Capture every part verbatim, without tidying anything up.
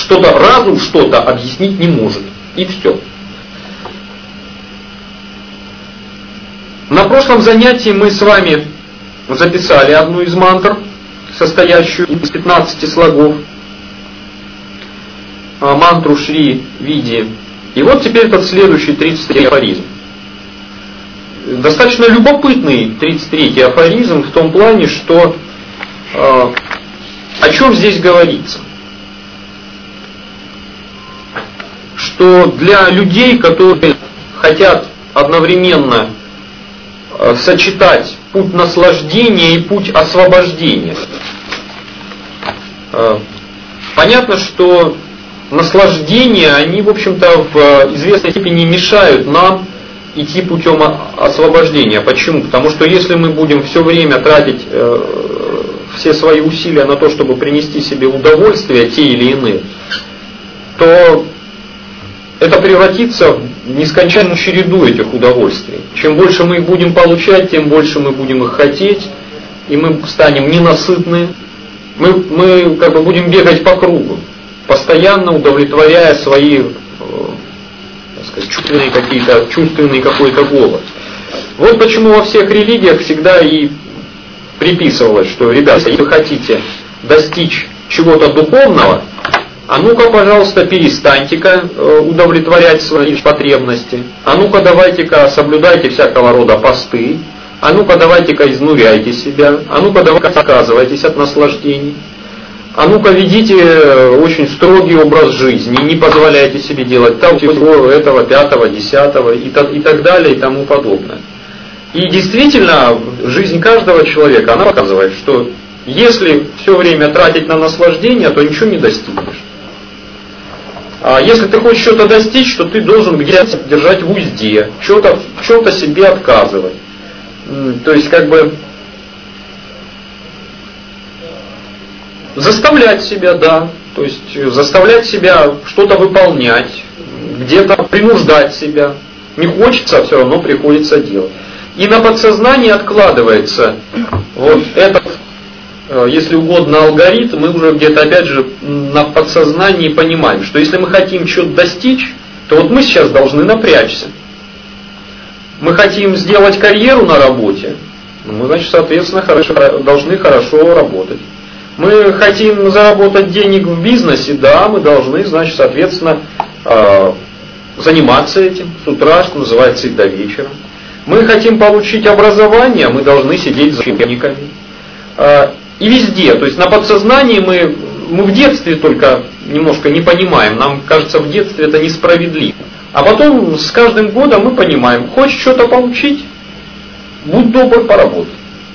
Что-то, разум что-то объяснить не может. И все. На прошлом занятии мы с вами записали одну из мантр, состоящую из пятнадцати слогов, мантру Шри Види. И вот теперь этот следующий тридцать третий афоризм. Достаточно любопытный тридцать третий афоризм в том плане, что э, о чем здесь говорится. Что для людей, которые хотят одновременно э, сочетать путь наслаждения и путь освобождения, э, понятно, что наслаждения, они, в общем-то, в известной степени мешают нам идти путем освобождения. Почему? Потому что если мы будем все время тратить э, все свои усилия на то, чтобы принести себе удовольствия, те или иные, то это превратится в нескончаемую череду этих удовольствий. Чем больше мы их будем получать, тем больше мы будем их хотеть, и мы станем ненасытны. Мы, мы как бы будем бегать по кругу, постоянно удовлетворяя свои э, так сказать, чувственные какие-то, чувственный какой-то голод. Вот почему во всех религиях всегда и приписывалось, что, ребята, если вы хотите достичь чего-то духовного, а ну-ка, пожалуйста, перестаньте-ка удовлетворять свои потребности, а ну-ка, давайте-ка соблюдайте всякого рода посты, а ну-ка, давайте-ка изнуряйте себя, а ну-ка, давайте-ка отказывайтесь от наслаждений, а ну-ка, ведите очень строгий образ жизни, не позволяйте себе делать того, этого, пятого, десятого и так далее и тому подобное. И действительно, жизнь каждого человека, она показывает, что если все время тратить на наслаждение, то ничего не достигнешь. А если ты хочешь что-то достичь, то ты должен где-то держать в узде, что-то, в чем-то себе отказывать. То есть, как бы, заставлять себя, да, то есть заставлять себя что-то выполнять, где-то принуждать себя. Не хочется, все равно приходится делать. И на подсознании откладывается вот этот, если угодно, алгоритм. Мы уже где-то опять же на подсознании понимаем, что если мы хотим что-то достичь, то вот мы сейчас должны напрячься. Мы хотим сделать карьеру на работе, мы, значит, соответственно, хорошо, должны хорошо работать. Мы хотим заработать денег в бизнесе, да, мы должны, значит, соответственно, заниматься этим с утра, что называется, и до вечера. Мы хотим получить образование, мы должны сидеть за учебниками. И везде, то есть на подсознании мы, мы в детстве только немножко не понимаем, нам кажется, в детстве это несправедливо. А потом с каждым годом мы понимаем, хочешь что-то получить, будь добр, поработай.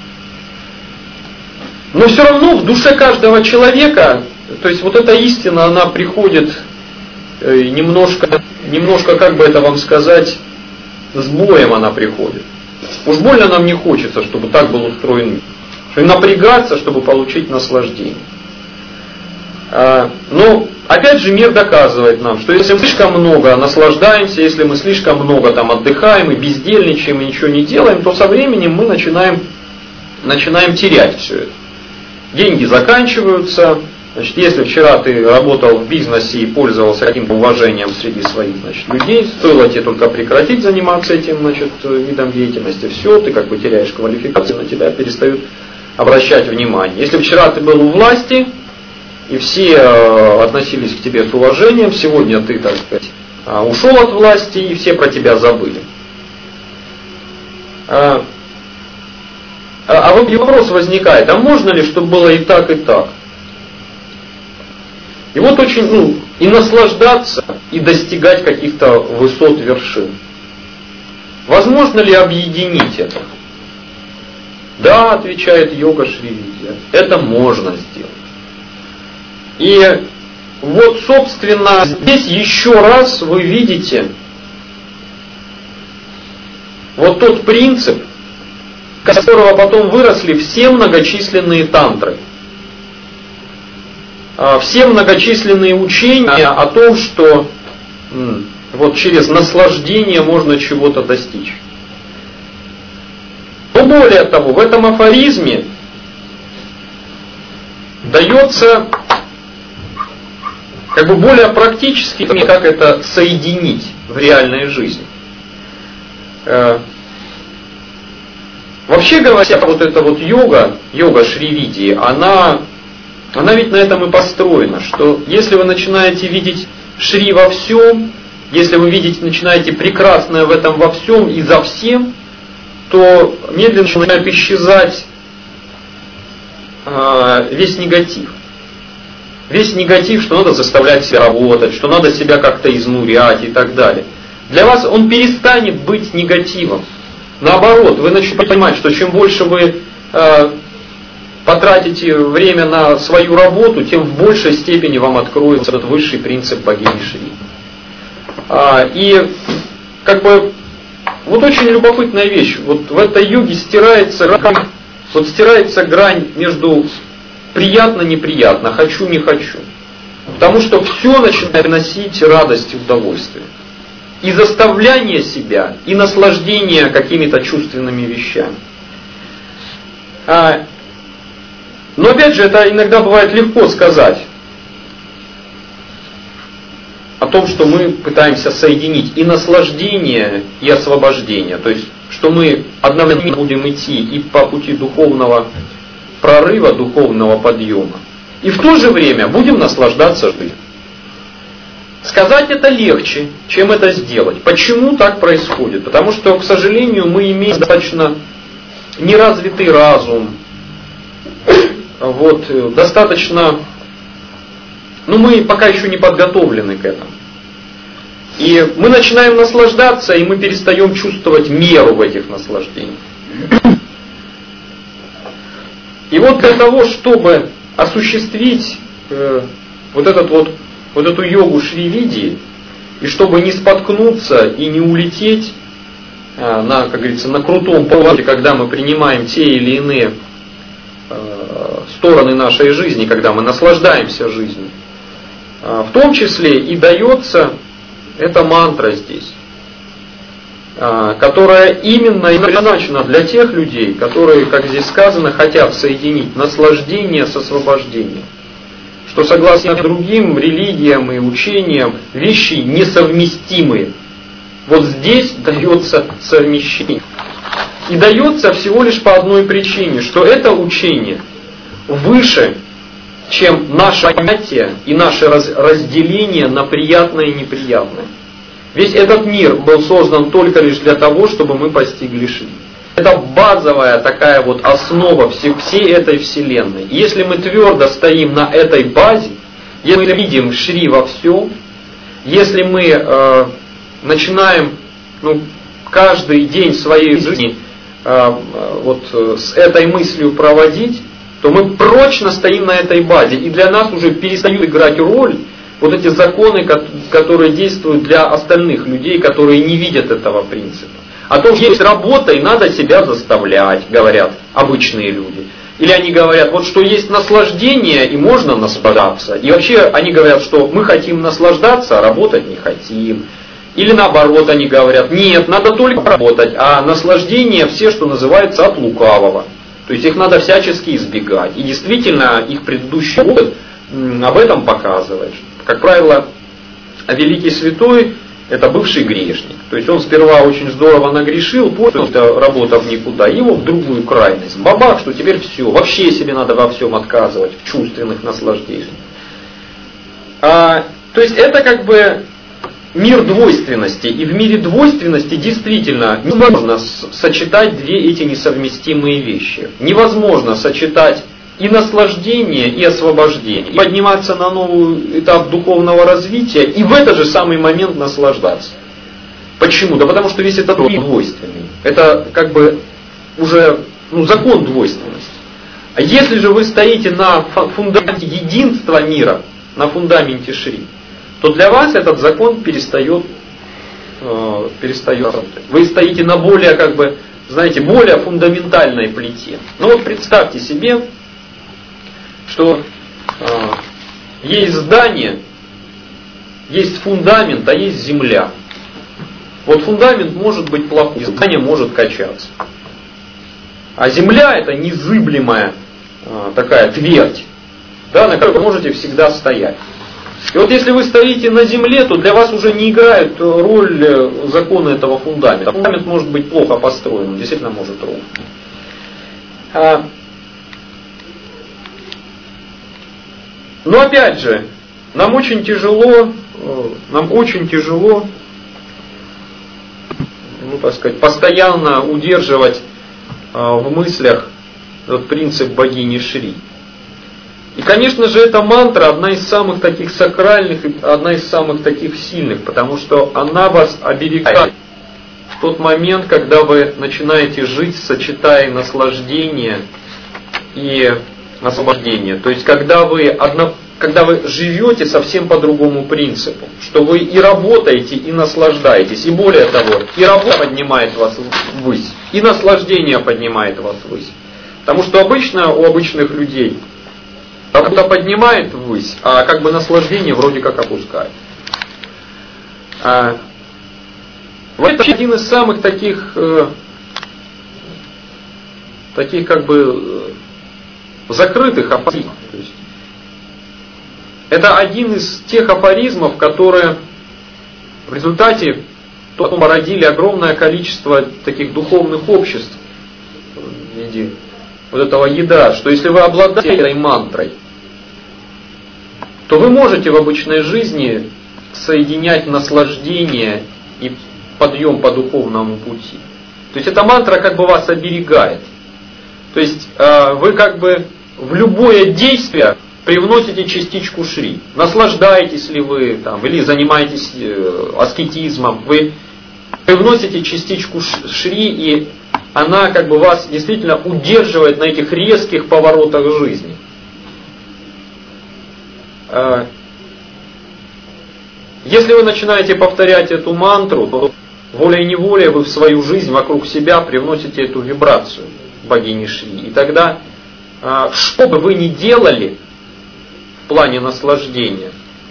Но все равно в душе каждого человека, то есть вот эта истина, она приходит немножко, немножко, как бы это вам сказать, с боем она приходит. Уж больно нам не хочется, чтобы так был устроен мир. И напрягаться, чтобы получить наслаждение. Но, опять же, мир доказывает нам, что если мы слишком много наслаждаемся, если мы слишком много там отдыхаем и бездельничаем, и ничего не делаем, то со временем мы начинаем, начинаем терять все это. Деньги заканчиваются. Значит, если вчера ты работал в бизнесе и пользовался каким-то уважением среди своих, значит, людей, стоило тебе только прекратить заниматься этим, значит, видом деятельности, все, ты как бы теряешь квалификацию, на тебя перестают обращать внимание. Если вчера ты был у власти, и все относились к тебе с уважением, сегодня ты, так сказать, ушел от власти, и все про тебя забыли. А, а вот вопрос возникает, а можно ли, чтобы было и так, и так? И вот очень, ну, и наслаждаться, и достигать каких-то высот, вершин. Возможно ли объединить это? Да, отвечает йога Шри Видья, это можно сделать. И вот, собственно, здесь еще раз вы видите вот тот принцип, из которого потом выросли все многочисленные тантры. Все многочисленные учения о том, что вот через наслаждение можно чего-то достичь. Но более того, в этом афоризме дается как бы более практически, как это соединить в реальной жизни. Вообще говоря, вот эта вот йога, йога Шривидии, она, она ведь на этом и построена, что если вы начинаете видеть Шри во всем, если вы видите, начинаете прекрасное в этом во всем и за всем, то медленно начинает исчезать э, весь негатив. Весь негатив, что надо заставлять себя работать, что надо себя как-то изнурять и так далее. Для вас он перестанет быть негативом. Наоборот, вы начнете понимать, что чем больше вы э, потратите время на свою работу, тем в большей степени вам откроется этот высший принцип богини Шри. А, и как бы вот очень любопытная вещь. Вот в этой йоге стирается грань, вот стирается грань между приятно-неприятно, хочу-не хочу. Потому что все начинает приносить радость и удовольствие. И заставляние себя, и наслаждение какими-то чувственными вещами. А, но опять же, это иногда бывает легко сказать о том, что мы пытаемся соединить и наслаждение, и освобождение. То есть, что мы одновременно будем идти и по пути духовного прорыва, духовного подъема, и в то же время будем наслаждаться жизнью. Сказать это легче, чем это сделать. Почему так происходит? Потому что, к сожалению, мы имеем достаточно неразвитый разум, вот, достаточно, ну мы пока еще не подготовлены к этому. И мы начинаем наслаждаться, и мы перестаем чувствовать меру в этих наслаждениях. И вот для того, чтобы осуществить э, вот этот вот вот эту йогу Шривидии, и чтобы не споткнуться и не улететь а, на, как говорится, на крутом повороте, когда мы принимаем те или иные а, стороны нашей жизни, когда мы наслаждаемся жизнью, а, в том числе и дается эта мантра здесь, а, которая именно и предназначена для тех людей, которые, как здесь сказано, хотят соединить наслаждение с освобождением. Что согласно другим религиям и учениям, вещи несовместимые. Вот здесь дается совмещение. И дается всего лишь по одной причине, что это учение выше, чем наше понятие и наше разделение на приятное и неприятное. Весь этот мир был создан только лишь для того, чтобы мы постигли Шри. Это базовая такая вот основа всей этой вселенной. Если мы твердо стоим на этой базе, если мы видим Шри во всем, если мы э, начинаем ну, каждый день своей жизни э, вот, с этой мыслью проводить, то мы прочно стоим на этой базе. И для нас уже перестают играть роль вот эти законы, которые действуют для остальных людей, которые не видят этого принципа. А то, что есть работа, и надо себя заставлять, говорят обычные люди. Или они говорят, вот что есть наслаждение, и можно наслаждаться. И вообще они говорят, что мы хотим наслаждаться, а работать не хотим. Или наоборот они говорят, нет, надо только работать, а наслаждение все, что называется, от лукавого. То есть их надо всячески избегать. И действительно, их предыдущий опыт об этом показывает. Как правило, великий святой это бывший грешник. То есть он сперва очень здорово нагрешил, понял, что работа в никуда, и его в другую крайность. Бабах, что теперь все, вообще себе надо во всем отказывать, в чувственных наслаждениях. А, то есть это как бы мир двойственности. И в мире двойственности действительно невозможно сочетать две эти несовместимые вещи. Невозможно сочетать и наслаждение, и освобождение. И подниматься на новый этап духовного развития, и в этот же самый момент наслаждаться. Почему? Да потому что весь этот мир двойственный. Это как бы уже ну, закон двойственности. А если же вы стоите на фундаменте единства мира, на фундаменте Шри, то для вас этот закон перестает, э, перестает работать. Вы стоите на более, как бы, знаете, более фундаментальной плите. Ну вот представьте себе, что э, есть здание, есть фундамент, а есть земля. Вот фундамент может быть плохой, здание может качаться. А земля это незыблемая э, такая твердь, да, на которой вы можете всегда стоять. И вот если вы стоите на земле, то для вас уже не играет роль закона этого фундамента. Фундамент может быть плохо построен, он действительно может рухнуть. Но опять же, нам очень тяжело, нам очень тяжело, ну так сказать, постоянно удерживать в мыслях этот принцип богини Шри. И, конечно же, эта мантра одна из самых таких сакральных, одна из самых таких сильных, потому что она вас оберегает в тот момент, когда вы начинаете жить, сочетая наслаждение и освобождение. То есть, когда вы, одно, когда вы живете совсем по другому принципу, что вы и работаете, и наслаждаетесь. И более того, и работа поднимает вас ввысь, и наслаждение поднимает вас ввысь. Потому что обычно у обычных людей работа поднимает ввысь, а как бы наслаждение вроде как опускает. А, вот это один из самых таких, э, таких как бы закрытых афоризмов. То есть, это один из тех афоризмов, которые в результате потом породили огромное количество таких духовных обществ в виде вот этого ядра, что если вы обладаете этой мантрой, то вы можете в обычной жизни соединять наслаждение и подъем по духовному пути. То есть эта мантра как бы вас оберегает. То есть вы как бы в любое действие привносите частичку Шри. Наслаждаетесь ли вы там, или занимаетесь аскетизмом, вы привносите частичку Шри, и она как бы вас действительно удерживает на этих резких поворотах жизни. Если вы начинаете повторять эту мантру, то волей-неволей вы в свою жизнь вокруг себя привносите эту вибрацию богини Шри. И тогда, что бы вы ни делали в плане наслаждения,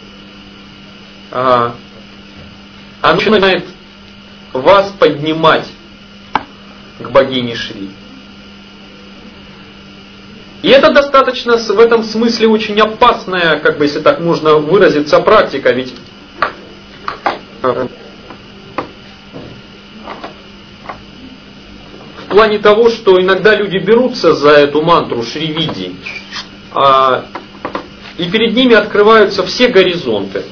она начинает вас поднимать к богине Шри. И это достаточно в этом смысле очень опасная, как бы если так можно выразиться, практика, ведь в плане того, что иногда люди берутся за эту мантру Шри-види, а, и перед ними открываются все горизонты.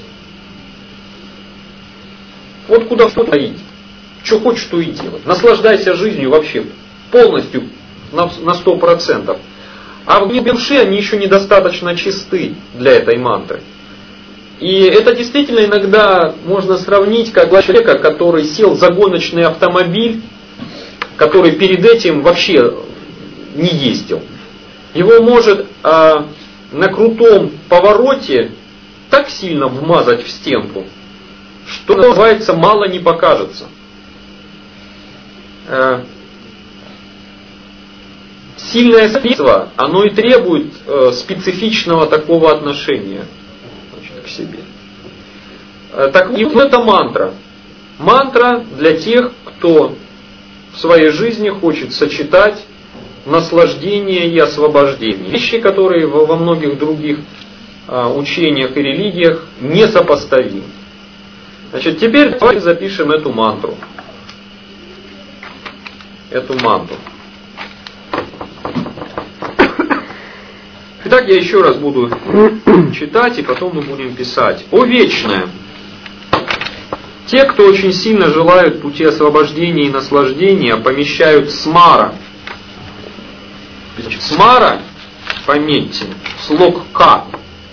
Вот куда что творить, что хочешь, то и делать. Наслаждайся жизнью вообще полностью на сто процентов. А в глубине души они еще недостаточно чисты для этой мантры. И это действительно иногда можно сравнить как человека, который сел за гоночный автомобиль, который перед этим вообще не ездил. Его может а, на крутом повороте так сильно вмазать в стенку, что, называется, мало не покажется. А, сильное средство, оно и требует э, специфичного такого отношения, значит, к себе. Э, так и вот эта мантра. Мантра для тех, кто в своей жизни хочет сочетать наслаждение и освобождение. Вещи, которые во, во многих других э, учениях и религиях несопоставимы. Значит, теперь давайте запишем эту мантру. Эту мантру. Итак, я еще раз буду читать, и потом мы будем писать. О вечное! Те, кто очень сильно желают пути освобождения и наслаждения, помещают смара. Смара, пометьте, слог К.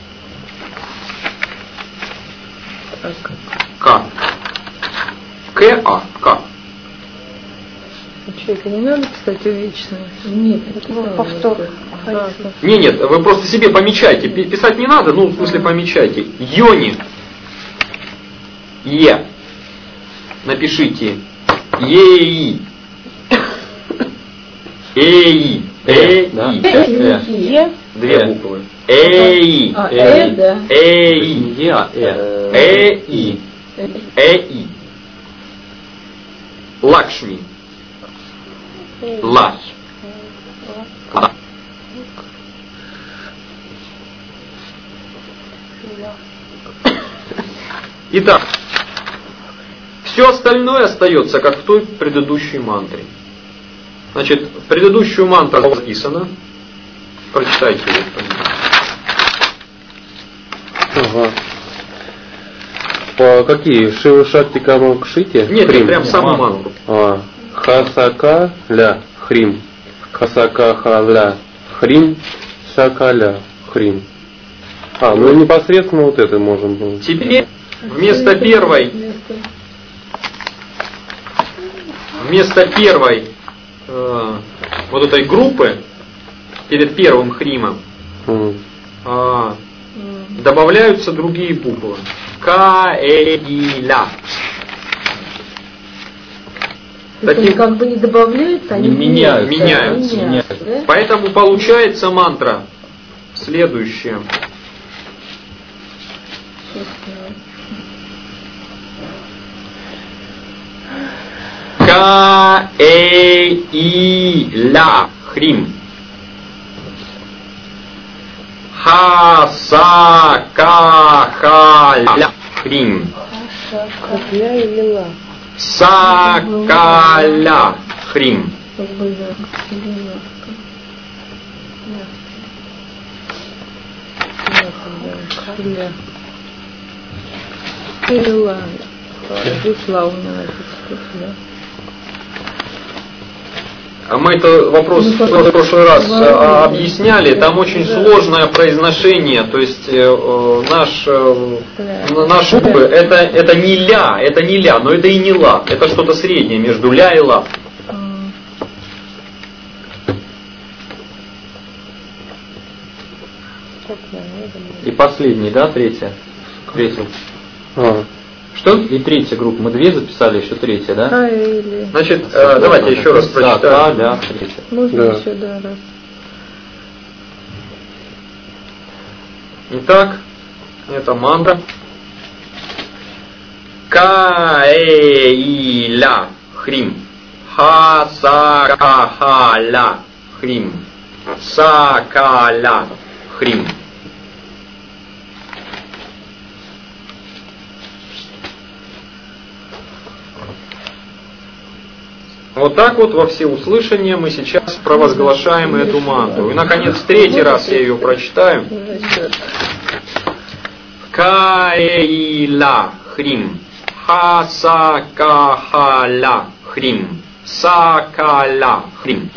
К. К-А. К. Человека не надо писать увечное? Нет, это повтор. Да. Не, нет, вы просто себе помечайте. Писать не надо, ну, в смысле помечайте. Йони. Е. Напишите. Еи. Эи. Эи. Е. Две буквы. Эи. А, э, да. Эи. Эи. Эи. Лакшми. Ла. Ла. Итак, все остальное остается, как в той предыдущей мантре. Значит, предыдущую мантру записано. Прочитайте ее. Ага. По какие? Шива Шакти Кама Кшити? Нет, нет, прям саму мантру. А. Хасака ля хрим. Хасака халя хрим. Сакаля хрим. А, ну непосредственно вот это можем было. Теперь вместо первой вместо первой э, вот этой группы перед первым хримом Mm. э, добавляются другие буквы. К, Э, И, Ля. Таким... как бы не добавляются, они меняются. меняются. меняются. меняются да? Поэтому получается мантра следующая. Ка, Э, И, Ля, Хрим. Ха, Са, Ка, Ха, Ля, Хрим. Са, Ка, Ля, Хрим. Мы этот вопрос в прошлый раз объясняли, там очень сложное произношение, то есть э, наш, э, наш это, это не ля, это не ля, но это и не ла, это что-то среднее между ля и ла. И последний, да, третья? Третья. А. Что? И третья группа. Мы две записали, еще третья, да? А, или... Значит, э, давайте еще раз прочитаем. Да, да, третья. Можно Да. еще, да, раз. Итак, это мантра. Ка, Э, И, Ля, Хрим. Ха, Са, Ка, Ха, Ля, Хрим. Са, Ка, Ля, Хрим. Вот так вот во всеуслышание мы сейчас провозглашаем эту мантру. И, наконец, в третий раз я ее прочитаю. Ка, Э, И, Ля, Хрим. Ха, Са, Ка, Ха, Ля, Хрим. Са, Ка, Ля, Хрим.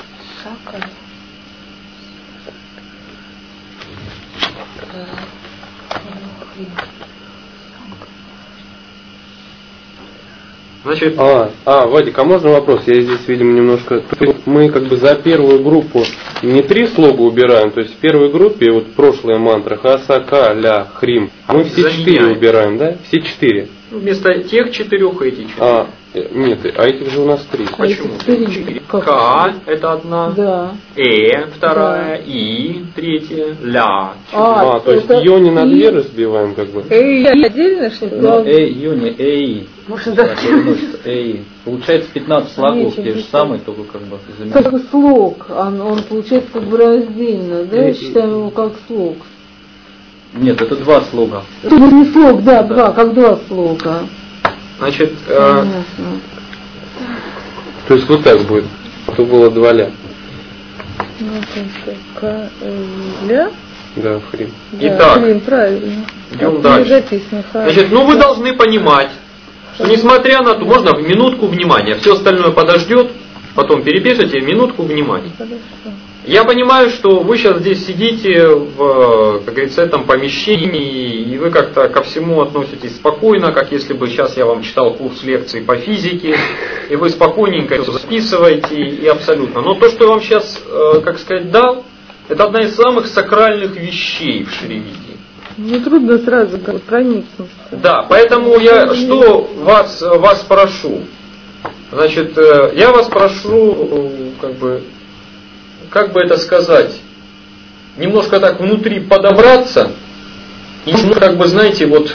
Значит, А, а, Вадик, а можно вопрос? Я здесь, видимо, немножко... То есть мы как бы за первую группу не три слога убираем, то есть в первой группе, вот прошлая мантра, Хасака, Ля, Хрим, мы все Заменяем. четыре убираем, да? Все четыре. вместо тех четырех эти четыре. А, э, нет, а этих же у нас три. Почему? А эти Четыре. как? К это одна. Да. Э вторая. Да. И третья. Ля. А, А, то есть это ее не на и- две разбиваем, как бы. Эй, отдельно, что ли? Ну, эй, Юни, эй. Может, да. Эй. Получается пятнадцать слогов, Нечего те же писать. самые, только как бы заменяют. Как слог, он, он получается как бы раздельно, да? И- Считаем его как слог. Нет, это два слога. Это не слог, да, Да. два, как два слога. Значит, э, Понятно. То есть вот так будет. То было два ля. Ну, К, Ля. Да, Хрим. Итак, Блин, правильно. идем Не дальше. записано, хорошо. Значит, ну вы должны понимать, что несмотря на то, можно в минутку внимания, все остальное подождет, потом перепишите, минутку внимания. Хорошо. Я понимаю, что вы сейчас здесь сидите в, как говорится, этом помещении, и вы как-то ко всему относитесь спокойно, как если бы сейчас я вам читал курс лекций по физике, и вы спокойненько это записываете, и абсолютно. Но то, что я вам сейчас, как сказать, дал, это одна из самых сакральных вещей в Шривидии. Ну, трудно сразу как бы проникнуться. Да, поэтому я что вас, вас прошу? Значит, я вас прошу, как бы, как бы это сказать, немножко так внутри подобраться, и, ну, как бы, знаете, вот,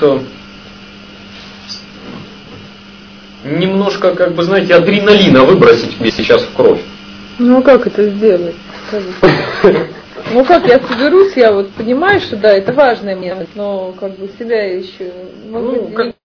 немножко, как бы, знаете, адреналина выбросить мне сейчас в кровь. Ну, а как это сделать? Скажите. Ну, как я соберусь, я вот понимаю, что да, это важный момент, но как бы себя еще... Ну, как